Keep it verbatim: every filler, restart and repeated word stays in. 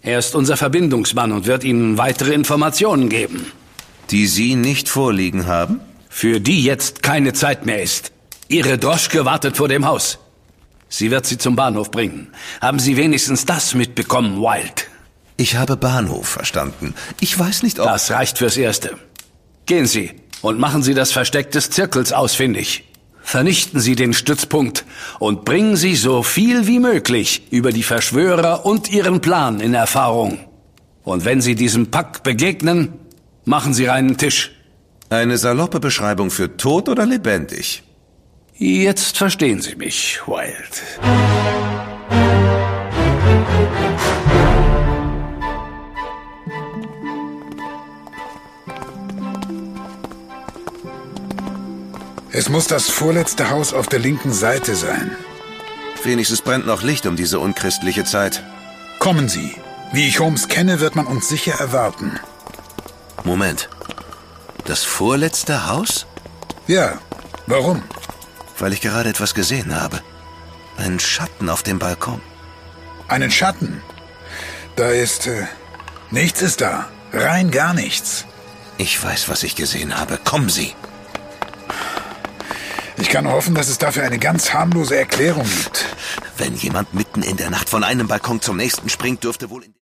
Er ist unser Verbindungsmann und wird Ihnen weitere Informationen geben. Die Sie nicht vorliegen haben? Für die jetzt keine Zeit mehr ist. Ihre Droschke wartet vor dem Haus. Sie wird Sie zum Bahnhof bringen. Haben Sie wenigstens das mitbekommen, Wilde? Ich habe Bahnhof verstanden. Ich weiß nicht, ob... Das reicht fürs Erste. Gehen Sie und machen Sie das Versteck des Zirkels ausfindig. Vernichten Sie den Stützpunkt und bringen Sie so viel wie möglich über die Verschwörer und ihren Plan in Erfahrung. Und wenn Sie diesem Pack begegnen, machen Sie reinen Tisch. Eine saloppe Beschreibung für tot oder lebendig? Jetzt verstehen Sie mich, Wilde. Es muss das vorletzte Haus auf der linken Seite sein. Wenigstens brennt noch Licht um diese unchristliche Zeit. Kommen Sie. Wie ich Holmes kenne, wird man uns sicher erwarten. Moment. Das vorletzte Haus? Ja. Warum? Weil ich gerade etwas gesehen habe. Einen Schatten auf dem Balkon. Einen Schatten? Da ist... Äh, nichts ist da. Rein gar nichts. Ich weiß, was ich gesehen habe. Kommen Sie. Ich kann hoffen, dass es dafür eine ganz harmlose Erklärung gibt. Wenn jemand mitten in der Nacht von einem Balkon zum nächsten springt, dürfte wohl... in